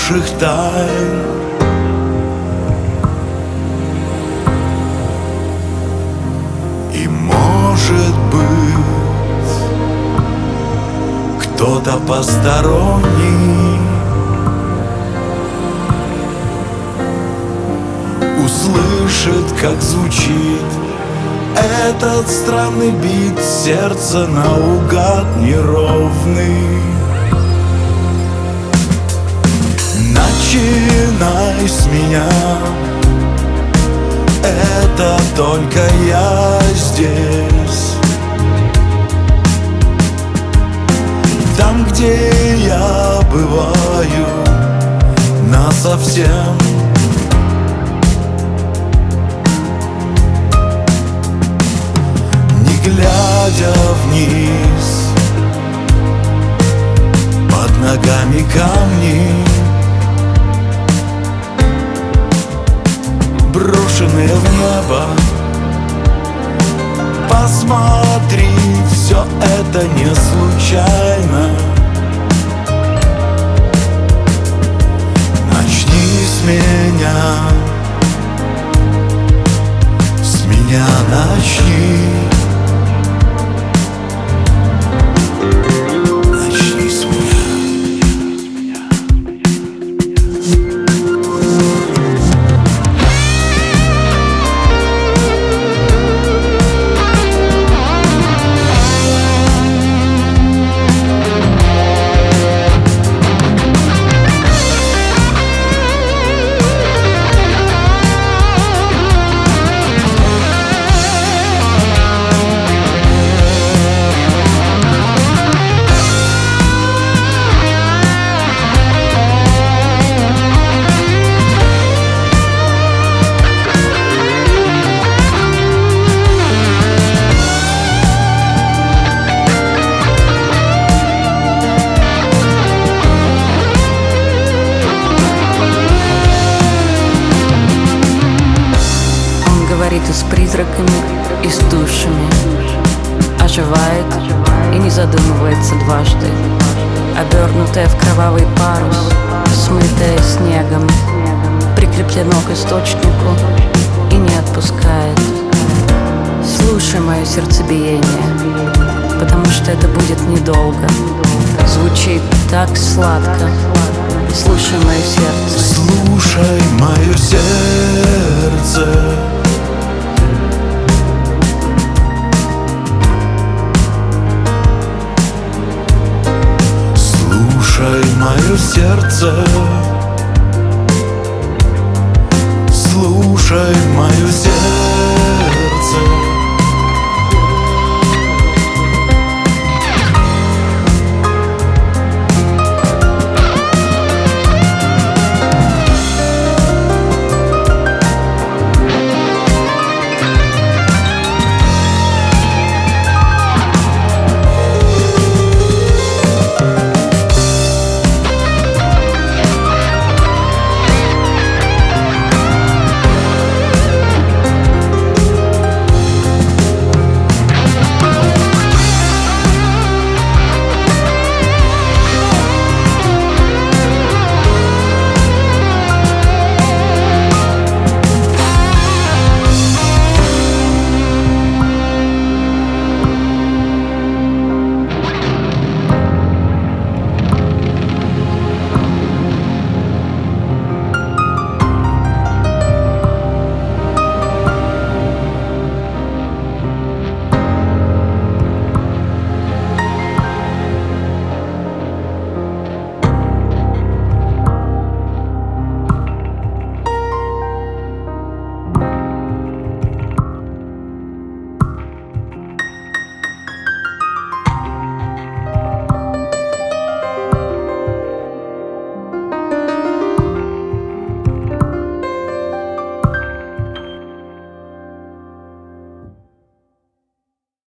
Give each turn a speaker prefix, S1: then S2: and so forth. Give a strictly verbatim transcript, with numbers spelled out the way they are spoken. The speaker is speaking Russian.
S1: наших тайн. И может быть, кто-то посторонний услышит, как звучит этот странный бит сердца наугад неровный. Начинай с меня, это только я здесь. Там, где я бываю насовсем. Не глядя вниз, под ногами камни, брошенные в небо. Посмотри, все это не случайно. Начни с меня, с меня начни. Начни с меня.
S2: Говорит и с призраками, и с душами, оживает и не задумывается дважды, обернутая в кровавый парус, смытая снегом, прикреплено к источнику и не отпускает. Слушай мое сердцебиение, потому что это будет недолго. Звучит так сладко. Слушай мое сердце.
S1: Слушай мое сердце. Слушай мое сердце.